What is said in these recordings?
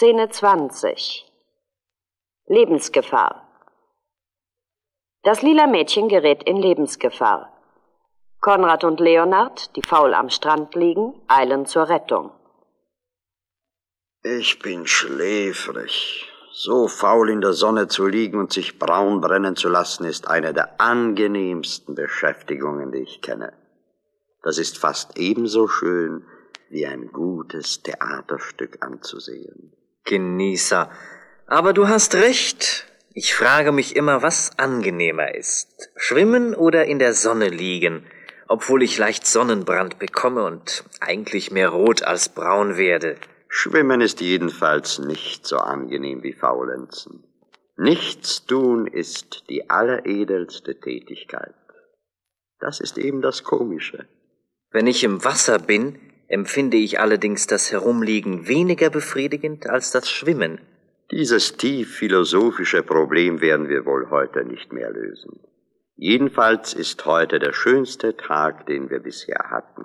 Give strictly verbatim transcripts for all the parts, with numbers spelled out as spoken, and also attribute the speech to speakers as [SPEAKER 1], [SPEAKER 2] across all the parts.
[SPEAKER 1] Szene zwanzig. Lebensgefahr. Das lila Mädchen gerät in Lebensgefahr. Konrad und Leonard, die faul am Strand liegen, eilen zur Rettung.
[SPEAKER 2] Ich bin schläfrig. So faul in der Sonne zu liegen und sich braun brennen zu lassen, ist eine der angenehmsten Beschäftigungen, die ich kenne. Das ist fast ebenso schön, wie ein gutes Theaterstück anzusehen.
[SPEAKER 3] Genießer. Aber du hast recht. Ich frage mich immer, was angenehmer ist. Schwimmen oder in der Sonne liegen, obwohl ich leicht Sonnenbrand bekomme und eigentlich mehr rot als braun werde.
[SPEAKER 2] Schwimmen ist jedenfalls nicht so angenehm wie Faulenzen. Nichts tun ist die alleredelste Tätigkeit. Das ist eben das Komische.
[SPEAKER 3] Wenn ich im Wasser bin, empfinde ich allerdings das Herumliegen weniger befriedigend als das Schwimmen.
[SPEAKER 2] Dieses tief philosophische Problem werden wir wohl heute nicht mehr lösen. Jedenfalls ist heute der schönste Tag, den wir bisher hatten.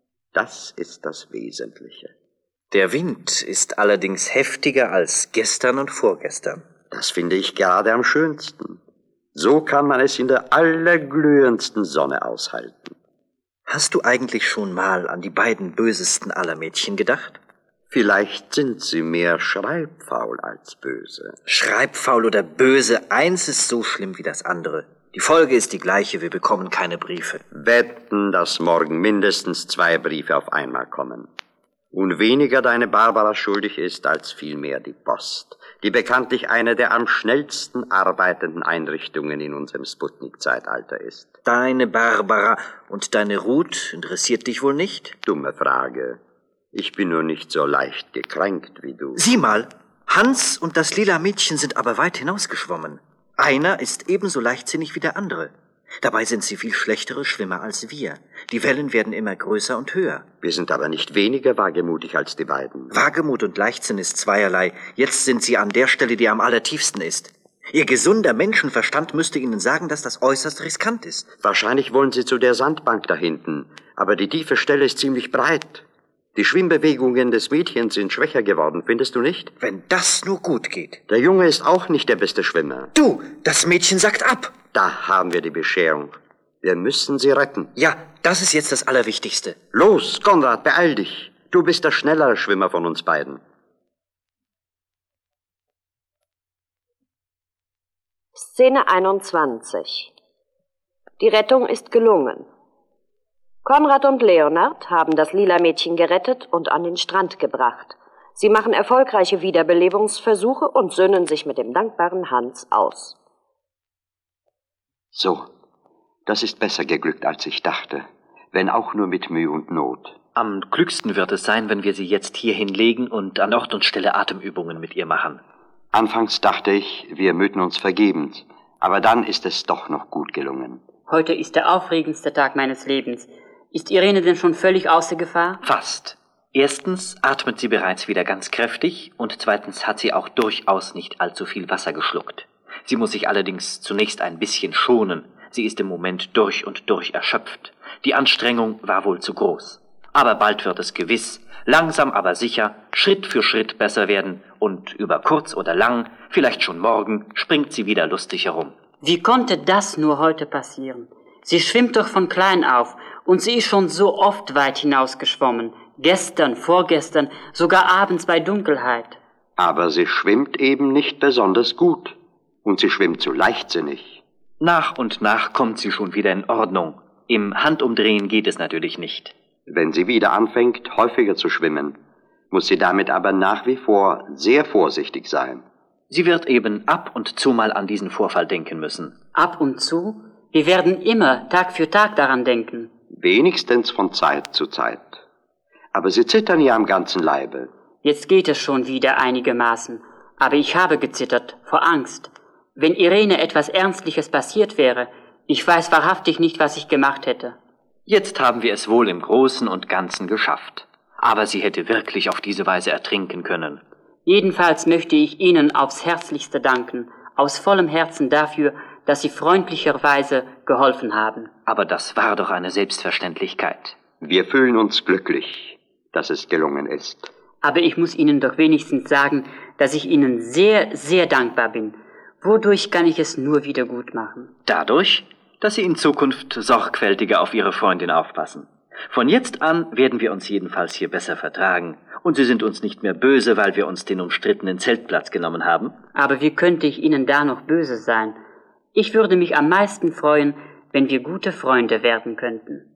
[SPEAKER 2] Das ist das Wesentliche.
[SPEAKER 3] Der Wind ist allerdings heftiger als gestern und vorgestern.
[SPEAKER 2] Das finde ich gerade am schönsten. So kann man es in der allerglühendsten Sonne aushalten.
[SPEAKER 3] Hast du eigentlich schon mal an die beiden bösesten aller Mädchen gedacht?
[SPEAKER 2] Vielleicht sind sie mehr schreibfaul als böse.
[SPEAKER 3] Schreibfaul oder böse, eins ist so schlimm wie das andere. Die Folge ist die gleiche, wir bekommen keine Briefe.
[SPEAKER 2] Wetten, dass morgen mindestens zwei Briefe auf einmal kommen. Und weniger deine Barbara schuldig ist, als vielmehr die Post, die bekanntlich eine der am schnellsten arbeitenden Einrichtungen in unserem Sputnik-Zeitalter ist.
[SPEAKER 3] Deine Barbara und deine Ruth interessiert dich wohl nicht?
[SPEAKER 2] Dumme Frage. Ich bin nur nicht so leicht gekränkt wie du.
[SPEAKER 3] Sieh mal, Hans und das lila Mädchen sind aber weit hinausgeschwommen. Einer ist ebenso leichtsinnig wie der andere. Dabei sind sie viel schlechtere Schwimmer als wir. Die Wellen werden immer größer und höher.
[SPEAKER 2] Wir sind aber nicht weniger wagemutig als die beiden.
[SPEAKER 3] Wagemut und Leichtsinn ist zweierlei. Jetzt sind sie an der Stelle, die am allertiefsten ist. Ihr gesunder Menschenverstand müsste ihnen sagen, dass das äußerst riskant ist.
[SPEAKER 2] Wahrscheinlich wollen sie zu der Sandbank da hinten. Aber die tiefe Stelle ist ziemlich breit. Die Schwimmbewegungen des Mädchens sind schwächer geworden, findest du nicht?
[SPEAKER 3] Wenn das nur gut geht.
[SPEAKER 2] Der Junge ist auch nicht der beste Schwimmer.
[SPEAKER 3] Du, das Mädchen sagt ab.
[SPEAKER 2] Da haben wir die Bescherung. Wir müssen sie retten.
[SPEAKER 3] Ja, das ist jetzt das Allerwichtigste.
[SPEAKER 2] Los, Konrad, beeil dich. Du bist der schnellere Schwimmer von uns beiden.
[SPEAKER 1] Szene einundzwanzig. Die Rettung ist gelungen. Konrad und Leonard haben das lila Mädchen gerettet und an den Strand gebracht. Sie machen erfolgreiche Wiederbelebungsversuche und söhnen sich mit dem dankbaren Hans aus.
[SPEAKER 2] So, das ist besser geglückt, als ich dachte, wenn auch nur mit Mühe und Not.
[SPEAKER 3] Am klügsten wird es sein, wenn wir sie jetzt hier hinlegen und an Ort und Stelle Atemübungen mit ihr machen.
[SPEAKER 2] Anfangs dachte ich, wir müden uns vergebens, aber dann ist es doch noch gut gelungen.
[SPEAKER 4] Heute ist der aufregendste Tag meines Lebens. Ist Irene denn schon völlig außer Gefahr?
[SPEAKER 3] Fast. Erstens atmet sie bereits wieder ganz kräftig und zweitens hat sie auch durchaus nicht allzu viel Wasser geschluckt. Sie muss sich allerdings zunächst ein bisschen schonen. Sie ist im Moment durch und durch erschöpft. Die Anstrengung war wohl zu groß. Aber bald wird es gewiss, langsam aber sicher, Schritt für Schritt besser werden und über kurz oder lang, vielleicht schon morgen, springt sie wieder lustig herum.
[SPEAKER 4] Wie konnte das nur heute passieren? Sie schwimmt doch von klein auf und sie ist schon so oft weit hinausgeschwommen. Gestern, vorgestern, sogar abends bei Dunkelheit.
[SPEAKER 2] Aber sie schwimmt eben nicht besonders gut. Und sie schwimmt zu leichtsinnig.
[SPEAKER 3] Nach und nach kommt sie schon wieder in Ordnung. Im Handumdrehen geht es natürlich nicht.
[SPEAKER 2] Wenn sie wieder anfängt, häufiger zu schwimmen, muss sie damit aber nach wie vor sehr vorsichtig sein.
[SPEAKER 3] Sie wird eben ab und zu mal an diesen Vorfall denken müssen.
[SPEAKER 4] Ab und zu? Wir werden immer Tag für Tag daran denken.
[SPEAKER 2] Wenigstens von Zeit zu Zeit. Aber sie zittern ja am ganzen Leibe.
[SPEAKER 4] Jetzt geht es schon wieder einigermaßen. Aber ich habe gezittert, vor Angst. Wenn Irene etwas Ernstliches passiert wäre, ich weiß wahrhaftig nicht, was ich gemacht hätte.
[SPEAKER 3] Jetzt haben wir es wohl im Großen und Ganzen geschafft. Aber sie hätte wirklich auf diese Weise ertrinken können.
[SPEAKER 4] Jedenfalls möchte ich Ihnen aufs Herzlichste danken, aus vollem Herzen dafür, dass Sie freundlicherweise geholfen haben.
[SPEAKER 3] Aber das war doch eine Selbstverständlichkeit.
[SPEAKER 2] Wir fühlen uns glücklich, dass es gelungen ist.
[SPEAKER 4] Aber ich muss Ihnen doch wenigstens sagen, dass ich Ihnen sehr, sehr dankbar bin. Wodurch kann ich es nur wieder gut machen?
[SPEAKER 3] Dadurch, dass Sie in Zukunft sorgfältiger auf Ihre Freundin aufpassen. Von jetzt an werden wir uns jedenfalls hier besser vertragen. Und Sie sind uns nicht mehr böse, weil wir uns den umstrittenen Zeltplatz genommen haben.
[SPEAKER 4] Aber wie könnte ich Ihnen da noch böse sein? Ich würde mich am meisten freuen, wenn wir gute Freunde werden könnten.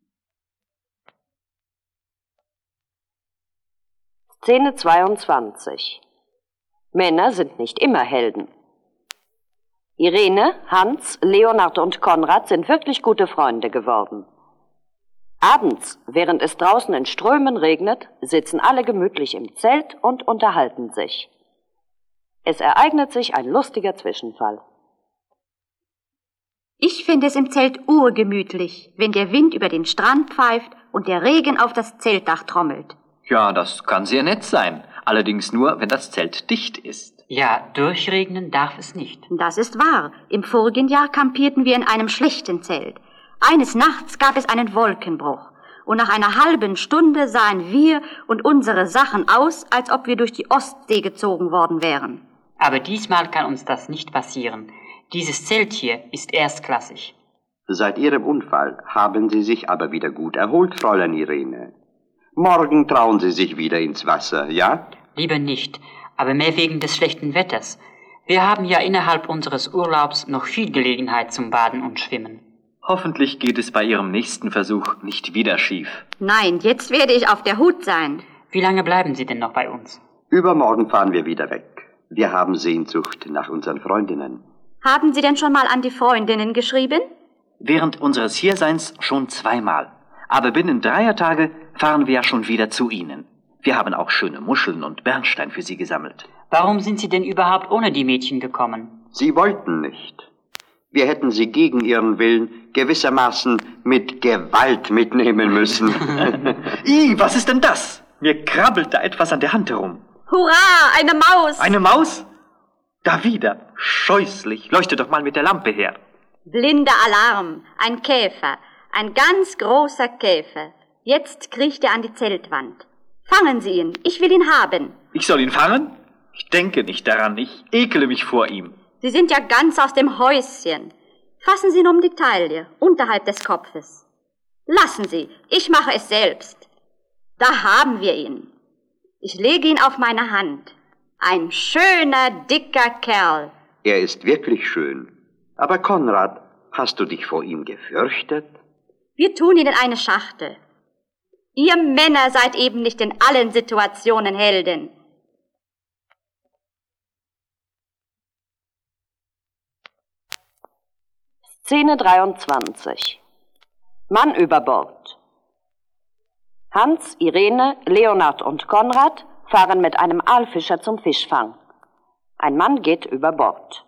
[SPEAKER 1] Szene zweiundzwanzig. Männer sind nicht immer Helden. Irene, Hans, Leonard und Konrad sind wirklich gute Freunde geworden. Abends, während es draußen in Strömen regnet, sitzen alle gemütlich im Zelt und unterhalten sich. Es ereignet sich ein lustiger Zwischenfall.
[SPEAKER 5] Ich finde es im Zelt urgemütlich, wenn der Wind über den Strand pfeift und der Regen auf das Zeltdach trommelt.
[SPEAKER 3] Ja, das kann sehr nett sein. Allerdings nur, wenn das Zelt dicht ist.
[SPEAKER 4] Ja, durchregnen darf es nicht.
[SPEAKER 5] Das ist wahr. Im vorigen Jahr kampierten wir in einem schlechten Zelt. Eines Nachts gab es einen Wolkenbruch. Und nach einer halben Stunde sahen wir und unsere Sachen aus, als ob wir durch die Ostsee gezogen worden wären.
[SPEAKER 4] Aber diesmal kann uns das nicht passieren. Dieses Zelt hier ist erstklassig.
[SPEAKER 2] Seit Ihrem Unfall haben Sie sich aber wieder gut erholt, Fräulein Irene. Morgen trauen Sie sich wieder ins Wasser, ja?
[SPEAKER 4] Lieber nicht, aber mehr wegen des schlechten Wetters. Wir haben ja innerhalb unseres Urlaubs noch viel Gelegenheit zum Baden und Schwimmen.
[SPEAKER 3] Hoffentlich geht es bei Ihrem nächsten Versuch nicht wieder schief.
[SPEAKER 5] Nein, jetzt werde ich auf der Hut sein.
[SPEAKER 4] Wie lange bleiben Sie denn noch bei uns?
[SPEAKER 2] Übermorgen fahren wir wieder weg. Wir haben Sehnsucht nach unseren Freundinnen.
[SPEAKER 5] Haben Sie denn schon mal an die Freundinnen geschrieben?
[SPEAKER 3] Während unseres Hierseins schon zweimal. Aber binnen dreier Tage fahren wir ja schon wieder zu Ihnen. Wir haben auch schöne Muscheln und Bernstein für Sie gesammelt.
[SPEAKER 4] Warum sind Sie denn überhaupt ohne die Mädchen gekommen?
[SPEAKER 2] Sie wollten nicht. Wir hätten sie gegen ihren Willen gewissermaßen mit Gewalt mitnehmen müssen.
[SPEAKER 3] Ih, was ist denn das? Mir krabbelt da etwas an der Hand herum.
[SPEAKER 5] Hurra, eine Maus!
[SPEAKER 3] Eine Maus? Da wieder. Scheußlich. Leuchte doch mal mit der Lampe her.
[SPEAKER 5] Blinder Alarm. Ein Käfer. Ein ganz großer Käfer. Jetzt kriecht er an die Zeltwand. Fangen Sie ihn. Ich will ihn haben.
[SPEAKER 3] Ich soll ihn fangen? Ich denke nicht daran. Ich ekele mich vor ihm.
[SPEAKER 5] Sie sind ja ganz aus dem Häuschen. Fassen Sie nur um die Taille, unterhalb des Kopfes. Lassen Sie, ich mache es selbst. Da haben wir ihn. Ich lege ihn auf meine Hand. Ein schöner, dicker Kerl.
[SPEAKER 2] Er ist wirklich schön. Aber Konrad, hast du dich vor ihm gefürchtet?
[SPEAKER 5] Wir tun ihn in eine Schachtel. Ihr Männer seid eben nicht in allen Situationen Helden.
[SPEAKER 1] Szene dreiundzwanzig. Mann über Bord. Hans, Irene, Leonard und Konrad fahren mit einem Aalfischer zum Fischfang. Ein Mann geht über Bord.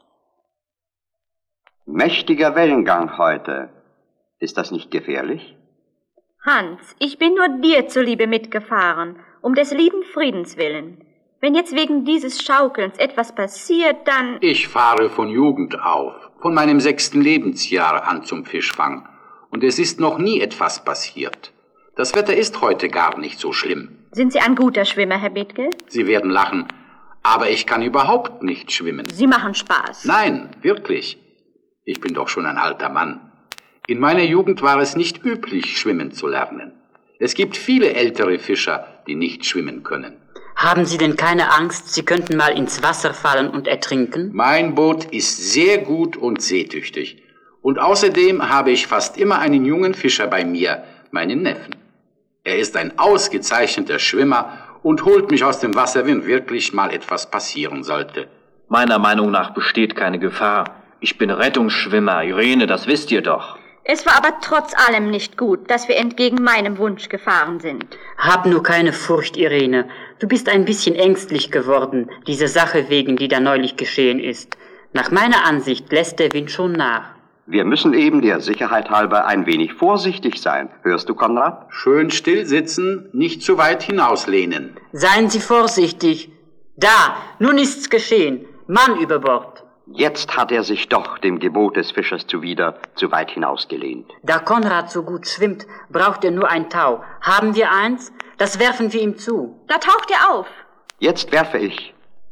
[SPEAKER 2] Mächtiger Wellengang heute. Ist das nicht gefährlich?
[SPEAKER 5] Hans, ich bin nur dir zuliebe mitgefahren, um des lieben Friedens willen. Wenn jetzt wegen dieses Schaukelns etwas passiert, dann...
[SPEAKER 6] Ich fahre von Jugend auf, von meinem sechsten Lebensjahr an zum Fischfang. Und es ist noch nie etwas passiert. Das Wetter ist heute gar nicht so schlimm.
[SPEAKER 5] Sind Sie ein guter Schwimmer, Herr Bethke?
[SPEAKER 6] Sie werden lachen, aber ich kann überhaupt nicht schwimmen.
[SPEAKER 5] Sie machen Spaß.
[SPEAKER 6] Nein, wirklich. Ich bin doch schon ein alter Mann. In meiner Jugend war es nicht üblich, schwimmen zu lernen. Es gibt viele ältere Fischer, die nicht schwimmen können.
[SPEAKER 4] Haben Sie denn keine Angst, Sie könnten mal ins Wasser fallen und ertrinken?
[SPEAKER 6] Mein Boot ist sehr gut und seetüchtig. Und außerdem habe ich fast immer einen jungen Fischer bei mir, meinen Neffen. Er ist ein ausgezeichneter Schwimmer und holt mich aus dem Wasser, wenn wirklich mal etwas passieren sollte.
[SPEAKER 3] Meiner Meinung nach besteht keine Gefahr. Ich bin Rettungsschwimmer, Irene, das wisst ihr doch.
[SPEAKER 5] Es war aber trotz allem nicht gut, dass wir entgegen meinem Wunsch gefahren sind.
[SPEAKER 4] Hab nur keine Furcht, Irene. Du bist ein bisschen ängstlich geworden, diese Sache wegen, die da neulich geschehen ist. Nach meiner Ansicht lässt der Wind schon nach.
[SPEAKER 2] Wir müssen eben der Sicherheit halber ein wenig vorsichtig sein. Hörst du, Konrad?
[SPEAKER 6] Schön still sitzen, nicht zu weit hinauslehnen.
[SPEAKER 4] Seien Sie vorsichtig. Da, nun ist's geschehen. Mann über Bord.
[SPEAKER 2] Jetzt hat er sich doch dem Gebot des Fischers zuwider zu weit hinausgelehnt.
[SPEAKER 4] Da Konrad so gut schwimmt, braucht er nur ein Tau. Haben wir eins? Das werfen wir ihm zu.
[SPEAKER 5] Da taucht er auf.
[SPEAKER 2] Jetzt werfe ich.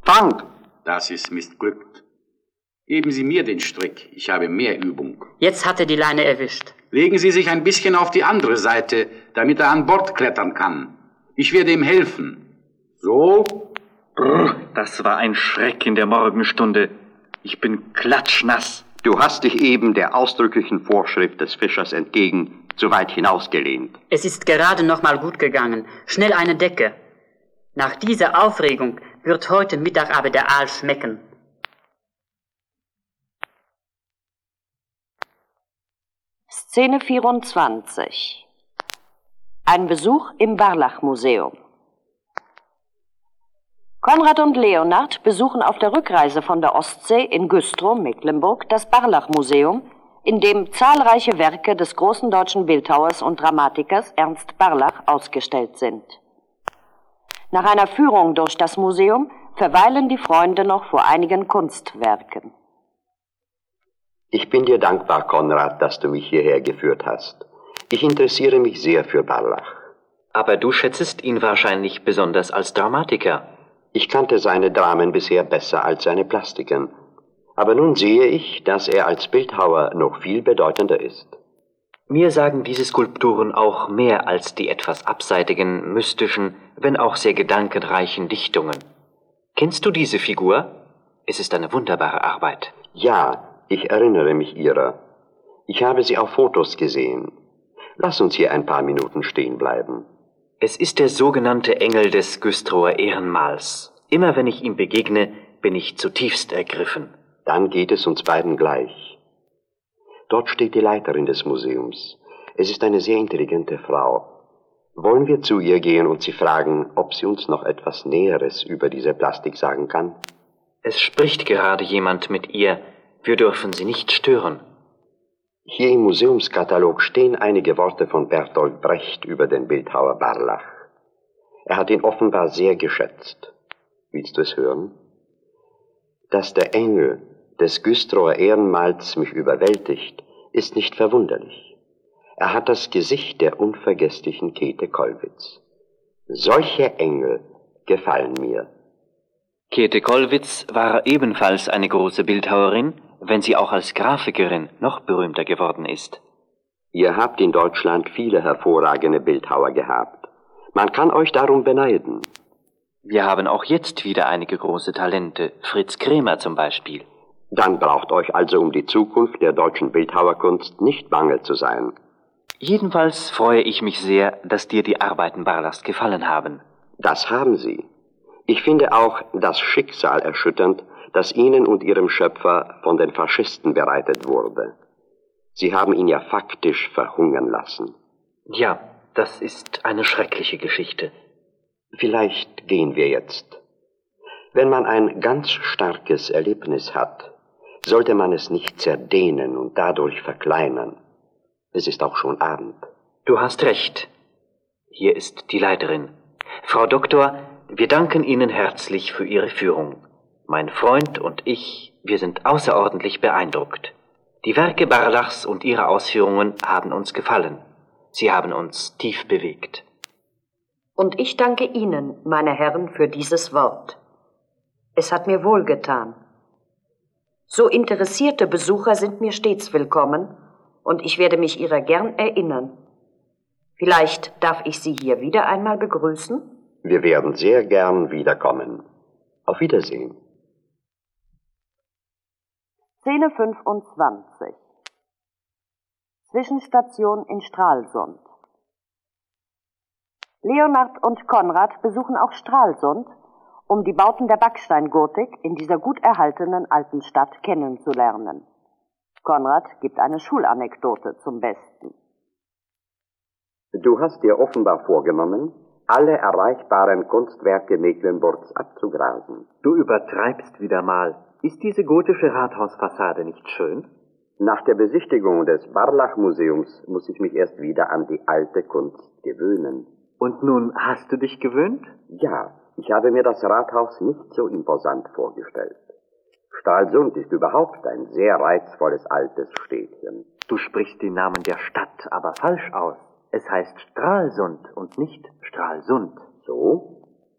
[SPEAKER 2] Fang!
[SPEAKER 6] Das ist missglückt. Geben Sie mir den Strick, ich habe mehr Übung.
[SPEAKER 4] Jetzt hat er die Leine erwischt.
[SPEAKER 6] Legen Sie sich ein bisschen auf die andere Seite, damit er an Bord klettern kann. Ich werde ihm helfen. So.
[SPEAKER 3] Brr, das war ein Schreck in der Morgenstunde. Ich bin klatschnass.
[SPEAKER 2] Du hast dich eben der ausdrücklichen Vorschrift des Fischers entgegen zu weit hinausgelehnt.
[SPEAKER 4] Es ist gerade noch mal gut gegangen. Schnell eine Decke. Nach dieser Aufregung wird heute Mittag aber der Aal schmecken.
[SPEAKER 1] Szene vierundzwanzig. Ein Besuch im Barlach-Museum. Konrad und Leonard besuchen auf der Rückreise von der Ostsee in Güstrow, Mecklenburg, das Barlach-Museum, in dem zahlreiche Werke des großen deutschen Bildhauers und Dramatikers Ernst Barlach ausgestellt sind. Nach einer Führung durch das Museum verweilen die Freunde noch vor einigen Kunstwerken.
[SPEAKER 2] Ich bin dir dankbar, Konrad, dass du mich hierher geführt hast. Ich interessiere mich sehr für Barlach.
[SPEAKER 3] Aber du schätzest ihn wahrscheinlich besonders als Dramatiker.
[SPEAKER 2] Ich kannte seine Dramen bisher besser als seine Plastiken. Aber nun sehe ich, dass er als Bildhauer noch viel bedeutender ist.
[SPEAKER 3] Mir sagen diese Skulpturen auch mehr als die etwas abseitigen, mystischen, wenn auch sehr gedankenreichen Dichtungen. Kennst du diese Figur? Es ist eine wunderbare Arbeit.
[SPEAKER 2] Ja, ich erinnere mich ihrer. Ich habe sie auf Fotos gesehen. Lass uns hier ein paar Minuten stehen bleiben.
[SPEAKER 3] Es ist der sogenannte Engel des Güstrower Ehrenmals. Immer wenn ich ihm begegne, bin ich zutiefst ergriffen.
[SPEAKER 2] Dann geht es uns beiden gleich. Dort steht die Leiterin des Museums. Es ist eine sehr intelligente Frau. Wollen wir zu ihr gehen und sie fragen, ob sie uns noch etwas Näheres über diese Plastik sagen kann?
[SPEAKER 3] Es spricht gerade jemand mit ihr. Wir dürfen sie nicht stören.
[SPEAKER 2] Hier im Museumskatalog stehen einige Worte von Bertolt Brecht über den Bildhauer Barlach. Er hat ihn offenbar sehr geschätzt. Willst du es hören? Dass der Engel des Güstrower Ehrenmals mich überwältigt, ist nicht verwunderlich. Er hat das Gesicht der unvergesslichen Käthe Kollwitz. Solche Engel gefallen mir.
[SPEAKER 3] Käthe Kollwitz war ebenfalls eine große Bildhauerin, wenn sie auch als Grafikerin noch berühmter geworden ist.
[SPEAKER 2] Ihr habt in Deutschland viele hervorragende Bildhauer gehabt. Man kann euch darum beneiden.
[SPEAKER 3] Wir haben auch jetzt wieder einige große Talente, Fritz Kremer zum Beispiel.
[SPEAKER 2] Dann braucht euch also um die Zukunft der deutschen Bildhauerkunst nicht bange zu sein.
[SPEAKER 3] Jedenfalls freue ich mich sehr, dass dir die Arbeiten Barlachs gefallen haben.
[SPEAKER 2] Das haben sie. Ich finde auch das Schicksal erschütternd, das Ihnen und Ihrem Schöpfer von den Faschisten bereitet wurde. Sie haben ihn ja faktisch verhungern lassen.
[SPEAKER 3] Ja, das ist eine schreckliche Geschichte.
[SPEAKER 2] Vielleicht gehen wir jetzt. Wenn man ein ganz starkes Erlebnis hat, sollte man es nicht zerdehnen und dadurch verkleinern. Es ist auch schon Abend.
[SPEAKER 3] Du hast recht. Hier ist die Leiterin. Frau Doktor, wir danken Ihnen herzlich für Ihre Führung. Mein Freund und ich, wir sind außerordentlich beeindruckt. Die Werke Barlachs und ihre Ausführungen haben uns gefallen. Sie haben uns tief bewegt.
[SPEAKER 1] Und ich danke Ihnen, meine Herren, für dieses Wort. Es hat mir wohlgetan. So interessierte Besucher sind mir stets willkommen, und ich werde mich ihrer gern erinnern. Vielleicht darf ich Sie hier wieder einmal begrüßen?
[SPEAKER 2] Wir werden sehr gern wiederkommen. Auf Wiedersehen.
[SPEAKER 1] Szene fünfundzwanzig. Zwischenstation in Stralsund. Leonard und Konrad besuchen auch Stralsund, um die Bauten der Backsteingotik in dieser gut erhaltenen alten Stadt kennenzulernen. Konrad gibt eine Schulanekdote zum Besten.
[SPEAKER 2] Du hast dir offenbar vorgenommen, alle erreichbaren Kunstwerke Mecklenburgs abzugrasen.
[SPEAKER 3] Du übertreibst wieder mal. Ist diese gotische Rathausfassade nicht schön?
[SPEAKER 2] Nach der Besichtigung des Barlach-Museums muss ich mich erst wieder an die alte Kunst gewöhnen.
[SPEAKER 3] Und nun hast du dich gewöhnt?
[SPEAKER 2] Ja, ich habe mir das Rathaus nicht so imposant vorgestellt. Stralsund ist überhaupt ein sehr reizvolles altes Städtchen.
[SPEAKER 3] Du sprichst den Namen der Stadt aber falsch aus. Es heißt Stralsund und nicht Stralsund.
[SPEAKER 2] So?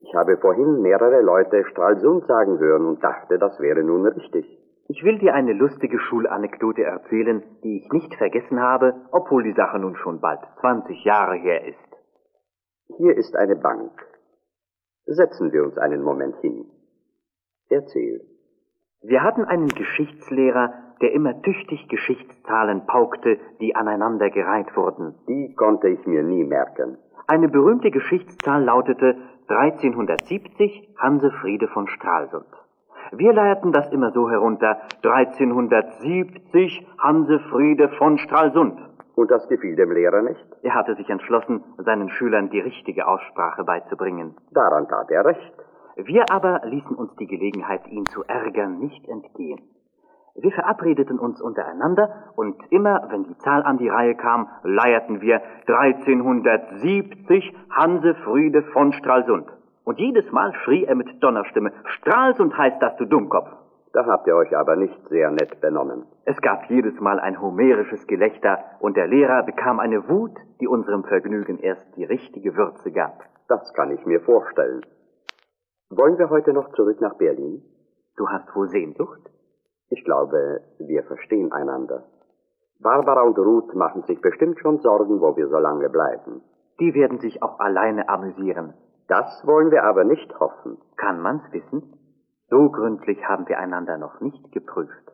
[SPEAKER 2] Ich habe vorhin mehrere Leute Stralsund sagen hören und dachte, das wäre nun richtig.
[SPEAKER 7] Ich will dir eine lustige Schulanekdote erzählen, die ich nicht vergessen habe, obwohl die Sache nun schon bald zwanzig Jahre her ist.
[SPEAKER 2] Hier ist eine Bank. Setzen wir uns einen Moment hin. Erzähl.
[SPEAKER 7] Wir hatten einen Geschichtslehrer, der immer tüchtig Geschichtszahlen paukte, die aneinander gereiht wurden.
[SPEAKER 2] Die konnte ich mir nie merken.
[SPEAKER 7] Eine berühmte Geschichtszahl lautete dreizehnhundertsiebzig Hansefriede von Stralsund. Wir leierten das immer so herunter, dreizehnhundertsiebzig Hansefriede von Stralsund.
[SPEAKER 2] Und das gefiel dem Lehrer nicht?
[SPEAKER 7] Er hatte sich entschlossen, seinen Schülern die richtige Aussprache beizubringen.
[SPEAKER 2] Daran tat er recht.
[SPEAKER 7] Wir aber ließen uns die Gelegenheit, ihn zu ärgern, nicht entgehen. Wir verabredeten uns untereinander und immer, wenn die Zahl an die Reihe kam, leierten wir dreizehnhundertsiebzig Hansefriede von Stralsund. Und jedes Mal schrie er mit Donnerstimme, Stralsund heißt das, du Dummkopf.
[SPEAKER 2] Da habt ihr euch aber nicht sehr nett benommen.
[SPEAKER 7] Es gab jedes Mal ein homerisches Gelächter und der Lehrer bekam eine Wut, die unserem Vergnügen erst die richtige Würze gab.
[SPEAKER 2] Das kann ich mir vorstellen. Wollen wir heute noch zurück nach Berlin?
[SPEAKER 7] Du hast wohl Sehnsucht?
[SPEAKER 2] Ich glaube, wir verstehen einander. Barbara und Ruth machen sich bestimmt schon Sorgen, wo wir so lange bleiben.
[SPEAKER 7] Die werden sich auch alleine amüsieren.
[SPEAKER 2] Das wollen wir aber nicht hoffen.
[SPEAKER 7] Kann man's wissen? So gründlich haben wir einander noch nicht geprüft.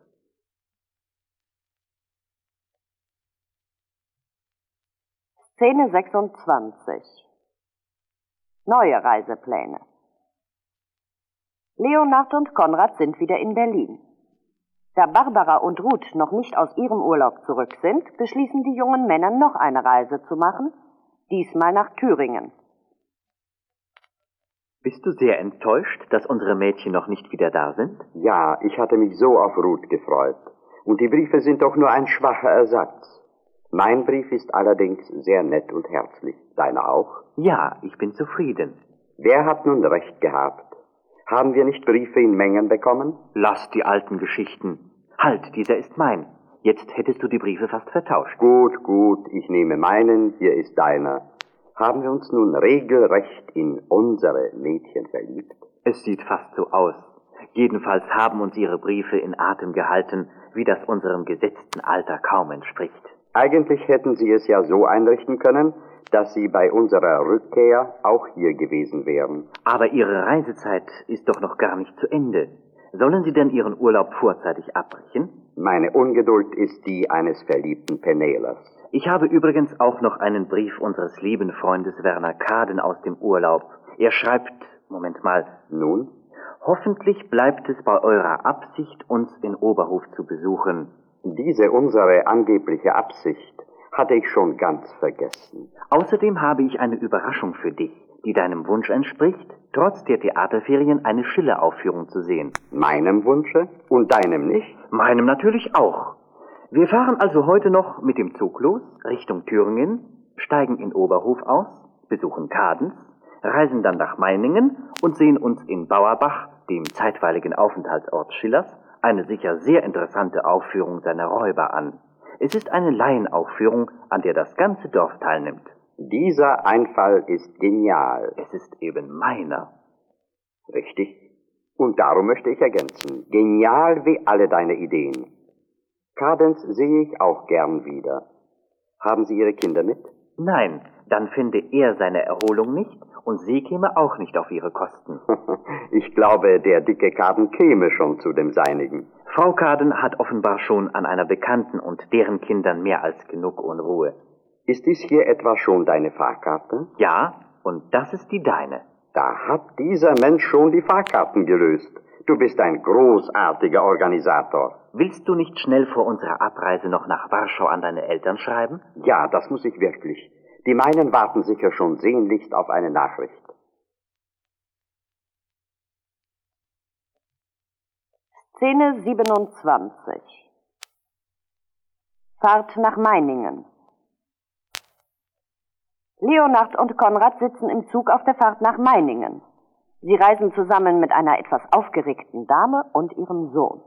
[SPEAKER 1] Szene sechsundzwanzig. Neue Reisepläne. Leonhard und Konrad sind wieder in Berlin. Da Barbara und Ruth noch nicht aus ihrem Urlaub zurück sind, beschließen die jungen Männer, noch eine Reise zu machen, diesmal nach Thüringen.
[SPEAKER 7] Bist du sehr enttäuscht, dass unsere Mädchen noch nicht wieder da sind?
[SPEAKER 2] Ja, ich hatte mich so auf Ruth gefreut. Und die Briefe sind doch nur ein schwacher Ersatz. Mein Brief ist allerdings sehr nett und herzlich. Deiner auch?
[SPEAKER 7] Ja, ich bin zufrieden.
[SPEAKER 2] Wer hat nun recht gehabt? Haben wir nicht Briefe in Mengen bekommen?
[SPEAKER 7] Lass die alten Geschichten. Halt, dieser ist mein. Jetzt hättest du die Briefe fast vertauscht.
[SPEAKER 2] Gut, gut, ich nehme meinen, hier ist deiner. Haben wir uns nun regelrecht in unsere Mädchen verliebt?
[SPEAKER 7] Es sieht fast so aus. Jedenfalls haben uns ihre Briefe in Atem gehalten, wie das unserem gesetzten Alter kaum entspricht.
[SPEAKER 2] Eigentlich hätten sie es ja so einrichten können, dass sie bei unserer Rückkehr auch hier gewesen wären.
[SPEAKER 7] Aber ihre Reisezeit ist doch noch gar nicht zu Ende. Sollen sie denn ihren Urlaub vorzeitig abbrechen?
[SPEAKER 2] Meine Ungeduld ist die eines verliebten Penelers.
[SPEAKER 7] Ich habe übrigens auch noch einen Brief unseres lieben Freundes Werner Kaden aus dem Urlaub. Er schreibt, Moment mal,
[SPEAKER 2] nun?
[SPEAKER 7] Hoffentlich bleibt es bei eurer Absicht, uns in Oberhof zu besuchen.
[SPEAKER 2] Diese unsere angebliche Absicht hatte ich schon ganz vergessen.
[SPEAKER 7] Außerdem habe ich eine Überraschung für dich, die deinem Wunsch entspricht, trotz der Theaterferien eine Schiller-Aufführung zu sehen.
[SPEAKER 2] Meinem Wunsche? Und deinem nicht?
[SPEAKER 7] Meinem natürlich auch. Wir fahren also heute noch mit dem Zug los, Richtung Thüringen, steigen in Oberhof aus, besuchen Kadens, reisen dann nach Meiningen und sehen uns in Bauerbach, dem zeitweiligen Aufenthaltsort Schillers, eine sicher sehr interessante Aufführung seiner Räuber an. Es ist eine Laienaufführung, an der das ganze Dorf teilnimmt.
[SPEAKER 2] Dieser Einfall ist genial.
[SPEAKER 7] Es ist eben meiner.
[SPEAKER 2] Richtig. Und darum möchte ich ergänzen, genial wie alle deine Ideen. Kadens sehe ich auch gern wieder. Haben Sie Ihre Kinder mit?
[SPEAKER 7] Nein, dann finde er seine Erholung nicht und sie käme auch nicht auf ihre Kosten.
[SPEAKER 2] Ich glaube, der dicke Kaden käme schon zu dem Seinigen.
[SPEAKER 7] Frau Kaden hat offenbar schon an einer Bekannten und deren Kindern mehr als genug Unruhe.
[SPEAKER 2] Ist dies hier etwa schon deine Fahrkarte?
[SPEAKER 7] Ja, und das ist die deine.
[SPEAKER 2] Da hat dieser Mensch schon die Fahrkarten gelöst. Du bist ein großartiger Organisator.
[SPEAKER 7] Willst du nicht schnell vor unserer Abreise noch nach Warschau an deine Eltern schreiben?
[SPEAKER 2] Ja, das muss ich wirklich. Die meinen warten sicher schon sehnlichst auf eine Nachricht.
[SPEAKER 1] Szene siebenundzwanzig. Fahrt nach Meiningen. Leonhard und Konrad sitzen im Zug auf der Fahrt nach Meiningen. Sie reisen zusammen mit einer etwas aufgeregten Dame und ihrem Sohn.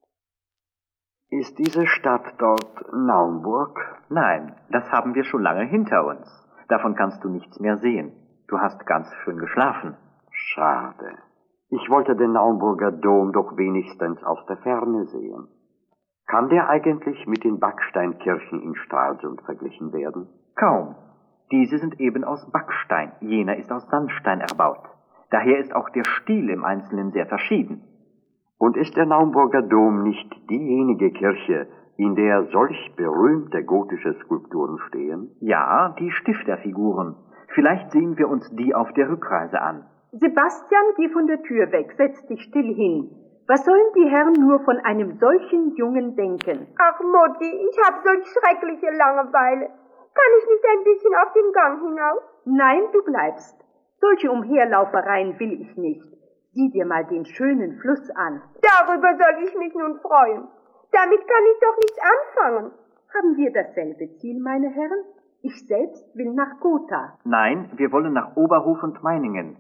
[SPEAKER 2] Ist diese Stadt dort Naumburg?
[SPEAKER 7] Nein, das haben wir schon lange hinter uns. Davon kannst du nichts mehr sehen. Du hast ganz schön geschlafen.
[SPEAKER 2] Schade. Ich wollte den Naumburger Dom doch wenigstens aus der Ferne sehen. Kann der eigentlich mit den Backsteinkirchen in Stralsund verglichen werden?
[SPEAKER 7] Kaum. Diese sind eben aus Backstein, jener ist aus Sandstein erbaut. Daher ist auch der Stil im Einzelnen sehr verschieden.
[SPEAKER 2] Und ist der Naumburger Dom nicht diejenige Kirche, in der solch berühmte gotische Skulpturen stehen?
[SPEAKER 7] Ja, die Stifterfiguren. Vielleicht sehen wir uns die auf der Rückreise an.
[SPEAKER 8] Sebastian, geh von der Tür weg, setz dich still hin. Was sollen die Herren nur von einem solchen Jungen denken?
[SPEAKER 9] Ach, Mutti, ich hab solch schreckliche Langeweile. Kann ich nicht ein bisschen auf den Gang hinaus?
[SPEAKER 8] Nein, du bleibst. Solche Umherlaufereien will ich nicht. Sieh dir mal den schönen Fluss an.
[SPEAKER 9] Darüber soll ich mich nun freuen. Damit kann ich doch nichts anfangen.
[SPEAKER 8] Haben wir dasselbe Ziel, meine Herren? Ich selbst will nach Gotha.
[SPEAKER 7] Nein, wir wollen nach Oberhof und Meiningen.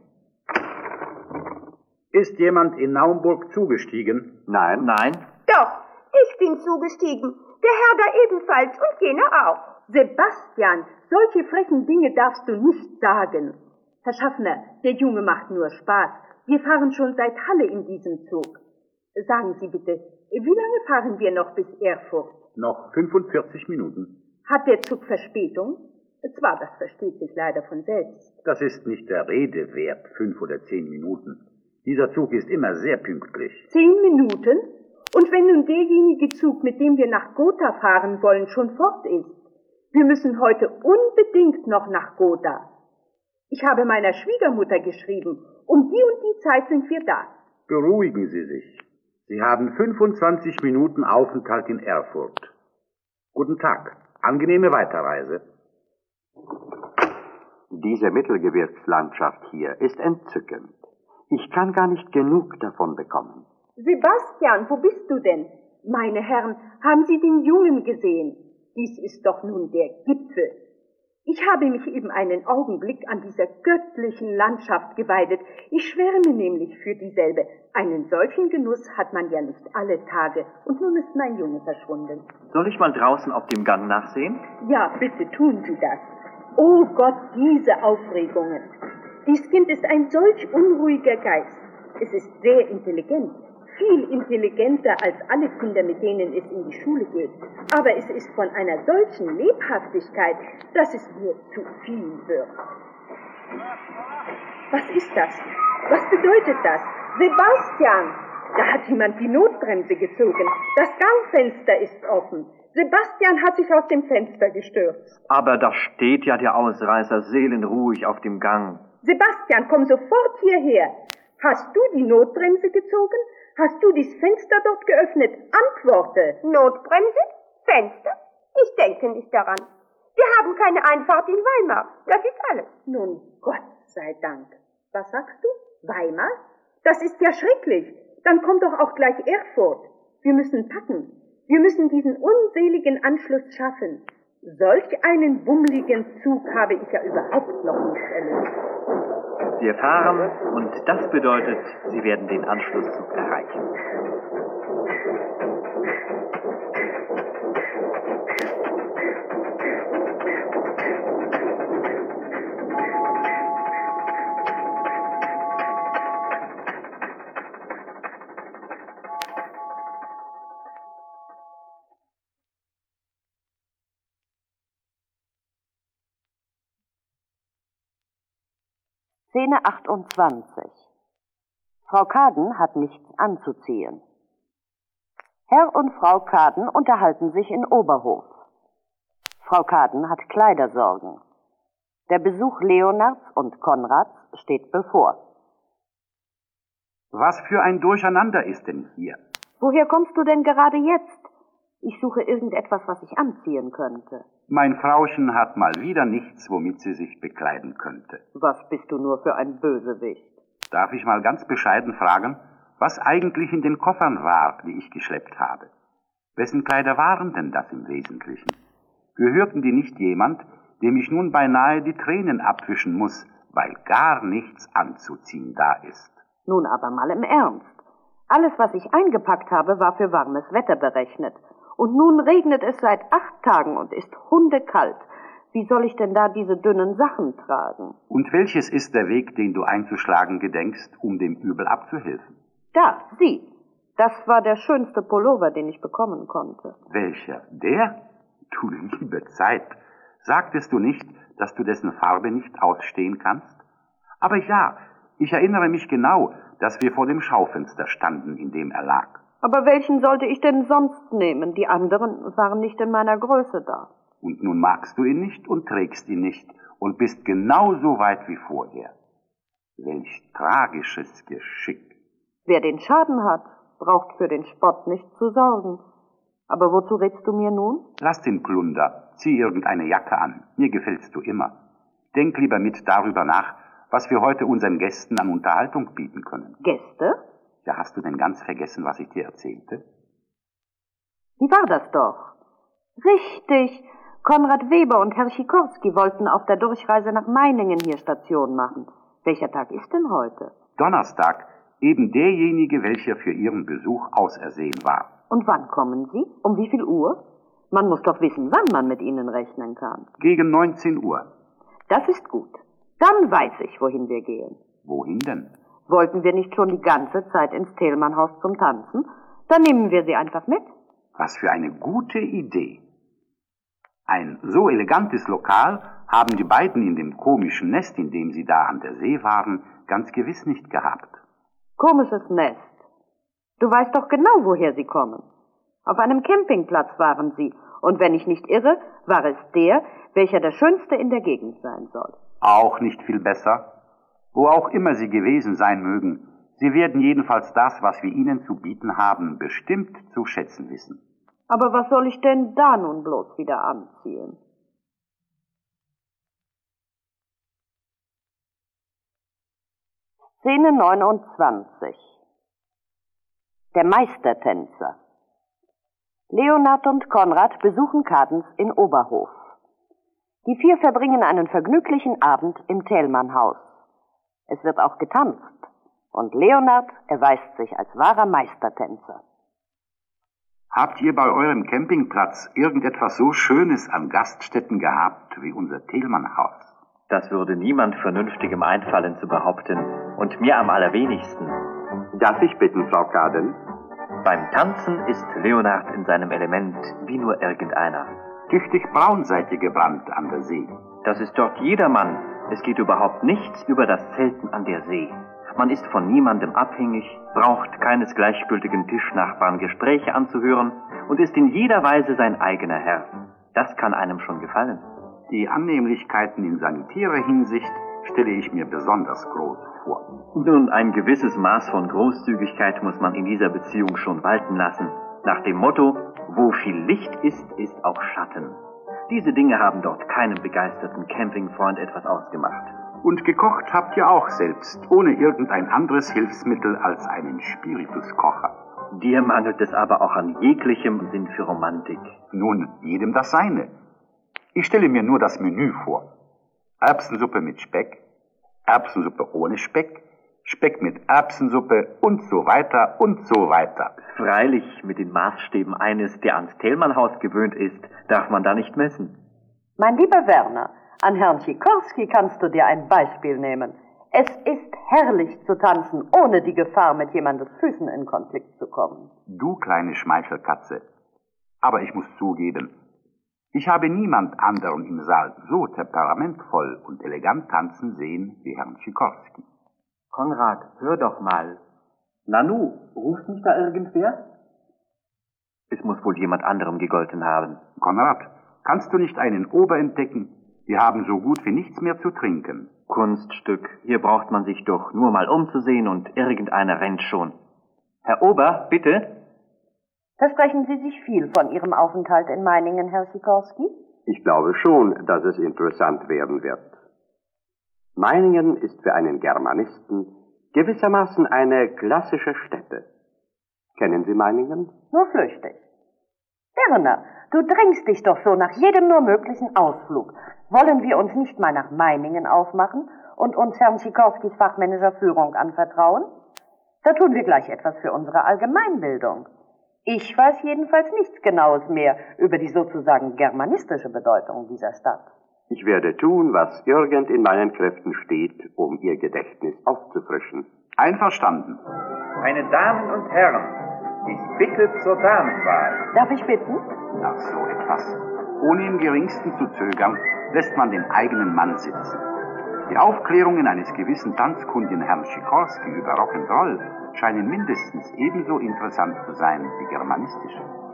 [SPEAKER 6] Ist jemand in Naumburg zugestiegen?
[SPEAKER 7] Nein. Nein.
[SPEAKER 9] Doch, ich bin zugestiegen. Der Herr da ebenfalls und jener auch.
[SPEAKER 8] Sebastian, solche frechen Dinge darfst du nicht sagen. Herr Schaffner, der Junge macht nur Spaß. Wir fahren schon seit Halle in diesem Zug. Sagen Sie bitte, wie lange fahren wir noch bis Erfurt?
[SPEAKER 6] Noch fünfundvierzig Minuten.
[SPEAKER 8] Hat der Zug Verspätung? Zwar, das versteht sich leider von selbst.
[SPEAKER 6] Das ist nicht der Rede wert, fünf oder zehn Minuten. Dieser Zug ist immer sehr pünktlich.
[SPEAKER 8] Zehn Minuten? Und wenn nun derjenige Zug, mit dem wir nach Gotha fahren wollen, schon fort ist? Wir müssen heute unbedingt noch nach Gotha. Ich habe meiner Schwiegermutter geschrieben, um die und die Zeit sind wir da.
[SPEAKER 6] Beruhigen Sie sich. Sie haben fünfundzwanzig Minuten Aufenthalt in Erfurt. Guten Tag. Angenehme Weiterreise.
[SPEAKER 2] Diese Mittelgebirgslandschaft hier ist entzückend. Ich kann gar nicht genug davon bekommen.
[SPEAKER 8] Sebastian, wo bist du denn? Meine Herren, haben Sie den Jungen gesehen? Dies ist doch nun der Gipfel. Ich habe mich eben einen Augenblick an dieser göttlichen Landschaft geweidet. Ich schwärme nämlich für dieselbe. Einen solchen Genuss hat man ja nicht alle Tage. Und nun ist mein Junge verschwunden.
[SPEAKER 7] Soll ich mal draußen auf dem Gang nachsehen?
[SPEAKER 8] Ja, bitte tun Sie das. Oh Gott, diese Aufregungen. Dies Kind ist ein solch unruhiger Geist. Es ist sehr intelligent. Viel intelligenter als alle Kinder, mit denen es in die Schule geht. Aber es ist von einer solchen Lebhaftigkeit, dass es mir zu viel wird. Was ist das? Was bedeutet das? Sebastian! Da hat jemand die Notbremse gezogen. Das Gangfenster ist offen. Sebastian hat sich aus dem Fenster gestürzt.
[SPEAKER 7] Aber da steht ja der Ausreißer seelenruhig auf dem Gang.
[SPEAKER 8] Sebastian, komm sofort hierher. Hast du die Notbremse gezogen? Hast du das Fenster dort geöffnet? Antworte.
[SPEAKER 9] Notbremse? Fenster? Ich denke nicht daran. Wir haben keine Einfahrt in Weimar. Das ist alles.
[SPEAKER 8] Nun, Gott sei Dank. Was sagst du? Weimar? Das ist ja schrecklich. Dann kommt doch auch gleich Erfurt. Wir müssen packen. Wir müssen diesen unseligen Anschluss schaffen. Solch einen bummeligen Zug habe ich ja überhaupt noch nicht erlebt.
[SPEAKER 7] Wir fahren und das bedeutet, Sie werden den Anschlusszug erreichen.
[SPEAKER 1] Szene achtundzwanzig. Frau Kaden hat nichts anzuziehen. Herr und Frau Kaden unterhalten sich in Oberhof. Frau Kaden hat Kleidersorgen. Der Besuch Leonards und Konrads steht bevor.
[SPEAKER 6] Was für ein Durcheinander ist denn hier?
[SPEAKER 1] Woher kommst du denn gerade jetzt? Ich suche irgendetwas, was ich anziehen könnte.
[SPEAKER 6] Mein Frauchen hat mal wieder nichts, womit sie sich bekleiden könnte.
[SPEAKER 1] Was bist du nur für ein Bösewicht?
[SPEAKER 6] Darf ich mal ganz bescheiden fragen, was eigentlich in den Koffern war, die ich geschleppt habe? Wessen Kleider waren denn das im Wesentlichen? Gehörten die nicht jemand, dem ich nun beinahe die Tränen abwischen muss, weil gar nichts anzuziehen da ist?
[SPEAKER 1] Nun aber mal im Ernst. Alles, was ich eingepackt habe, war für warmes Wetter berechnet. Und nun regnet es seit acht Tagen und ist hundekalt. Wie soll ich denn da diese dünnen Sachen tragen?
[SPEAKER 6] Und welches ist der Weg, den du einzuschlagen gedenkst, um dem Übel abzuhelfen?
[SPEAKER 1] Da, sieh. Das war der schönste Pullover, den ich bekommen konnte.
[SPEAKER 6] Welcher? Der? Du liebe Zeit. Sagtest du nicht, dass du dessen Farbe nicht ausstehen kannst? Aber ja, ich erinnere mich genau, dass wir vor dem Schaufenster standen, in dem er lag.
[SPEAKER 1] Aber welchen sollte ich denn sonst nehmen? Die anderen waren nicht in meiner Größe da.
[SPEAKER 6] Und nun magst du ihn nicht und trägst ihn nicht und bist genauso weit wie vorher. Welch tragisches Geschick.
[SPEAKER 1] Wer den Schaden hat, braucht für den Spott nicht zu sorgen. Aber wozu rätst du mir nun?
[SPEAKER 6] Lass den Plunder, zieh irgendeine Jacke an, mir gefällst du immer. Denk lieber mit darüber nach, was wir heute unseren Gästen an Unterhaltung bieten können.
[SPEAKER 1] Gäste?
[SPEAKER 6] Ja, hast du denn ganz vergessen, was ich dir erzählte?
[SPEAKER 1] Wie war das doch? Richtig, Konrad Weber und Herr Sikorski wollten auf der Durchreise nach Meiningen hier Station machen. Welcher Tag ist denn heute?
[SPEAKER 6] Donnerstag, eben derjenige, welcher für Ihren Besuch ausersehen war.
[SPEAKER 1] Und wann kommen Sie? Um wie viel Uhr? Man muss doch wissen, wann man mit Ihnen rechnen kann.
[SPEAKER 6] Gegen neunzehn Uhr.
[SPEAKER 1] Das ist gut. Dann weiß ich, wohin wir gehen.
[SPEAKER 6] Wohin denn?
[SPEAKER 1] Wollten wir nicht schon die ganze Zeit ins Thälmannhaus zum Tanzen? Dann nehmen wir sie einfach mit.
[SPEAKER 6] Was für eine gute Idee. Ein so elegantes Lokal haben die beiden in dem komischen Nest, in dem sie da an der See waren, ganz gewiss nicht gehabt.
[SPEAKER 1] Komisches Nest. Du weißt doch genau, woher sie kommen. Auf einem Campingplatz waren sie, und wenn ich nicht irre, war es der, welcher der schönste in der Gegend sein soll.
[SPEAKER 6] Auch nicht viel besser. Wo auch immer sie gewesen sein mögen, sie werden jedenfalls das, was wir ihnen zu bieten haben, bestimmt zu schätzen wissen.
[SPEAKER 1] Aber was soll ich denn da nun bloß wieder anziehen? Szene neunundzwanzig. Der Meistertänzer. Leonard und Konrad besuchen Kadens in Oberhof. Die vier verbringen einen vergnüglichen Abend im Thälmannhaus. Es wird auch getanzt, und Leonard erweist sich als wahrer Meistertänzer.
[SPEAKER 6] Habt ihr bei eurem Campingplatz irgendetwas so Schönes an Gaststätten gehabt wie unser Thälmannhaus?
[SPEAKER 3] Das würde niemand Vernünftigem einfallen zu behaupten, und mir am allerwenigsten.
[SPEAKER 2] Darf ich bitten, Frau Kaden?
[SPEAKER 3] Beim Tanzen ist Leonard in seinem Element wie nur irgendeiner.
[SPEAKER 6] Tüchtig braun seid ihr gebrannt an der See.
[SPEAKER 3] Das ist dort jedermann. Es geht überhaupt nichts über das Zelten an der See. Man ist von niemandem abhängig, braucht keines gleichgültigen Tischnachbarn Gespräche anzuhören und ist in jeder Weise sein eigener Herr. Das kann einem schon gefallen.
[SPEAKER 6] Die Annehmlichkeiten in sanitärer Hinsicht stelle ich mir besonders groß vor.
[SPEAKER 3] Nun, ein gewisses Maß von Großzügigkeit muss man in dieser Beziehung schon walten lassen. Nach dem Motto, wo viel Licht ist, ist auch Schatten. Diese Dinge haben dort keinem begeisterten Campingfreund etwas ausgemacht.
[SPEAKER 6] Und gekocht habt ihr auch selbst, ohne irgendein anderes Hilfsmittel als einen Spirituskocher.
[SPEAKER 3] Dir mangelt es aber auch an jeglichem Sinn für Romantik.
[SPEAKER 6] Nun, jedem das seine. Ich stelle mir nur das Menü vor. Erbsensuppe mit Speck, Erbsensuppe ohne Speck, Speck mit Erbsensuppe und so weiter und so weiter.
[SPEAKER 3] Freilich, mit den Maßstäben eines, der ans Thälmannhaus gewöhnt ist, darf man da nicht messen.
[SPEAKER 1] Mein lieber Werner, an Herrn Sikorski kannst du dir ein Beispiel nehmen. Es ist herrlich zu tanzen, ohne die Gefahr, mit jemandes Füßen in Konflikt zu kommen.
[SPEAKER 6] Du kleine Schmeichelkatze. Aber ich muss zugeben, ich habe niemand anderen im Saal so temperamentvoll und elegant tanzen sehen wie Herrn Sikorski.
[SPEAKER 3] Konrad, hör doch mal. Nanu, ruft mich da irgendwer? Es muss wohl jemand anderem gegolten haben.
[SPEAKER 6] Konrad, kannst du nicht einen Ober entdecken? Wir haben so gut wie nichts mehr zu trinken.
[SPEAKER 3] Kunststück. Hier braucht man sich doch nur mal umzusehen und irgendeiner rennt schon. Herr Ober, bitte?
[SPEAKER 1] Versprechen Sie sich viel von Ihrem Aufenthalt in Meiningen, Herr Sikorski?
[SPEAKER 2] Ich glaube schon, dass es interessant werden wird. Meiningen ist für einen Germanisten gewissermaßen eine klassische Stätte. Kennen Sie Meiningen?
[SPEAKER 1] Nur flüchtig. Werner, du drängst dich doch so nach jedem nur möglichen Ausflug. Wollen wir uns nicht mal nach Meiningen aufmachen und uns Herrn Sikorskis fachmännischer Führung anvertrauen? Da tun wir gleich etwas für unsere Allgemeinbildung. Ich weiß jedenfalls nichts Genaues mehr über die sozusagen germanistische Bedeutung dieser Stadt.
[SPEAKER 10] Ich werde tun, was irgend in meinen Kräften steht, um Ihr Gedächtnis aufzufrischen.
[SPEAKER 6] Einverstanden.
[SPEAKER 11] Meine Damen und Herren, ich bitte zur Damenwahl.
[SPEAKER 12] Darf ich bitten?
[SPEAKER 6] Nach so etwas. Ohne im geringsten zu zögern, lässt man den eigenen Mann sitzen. Die Aufklärungen eines gewissen tanzkundigen Herrn Sikorski über Rock'n'Roll scheinen mindestens ebenso interessant zu sein wie germanistische.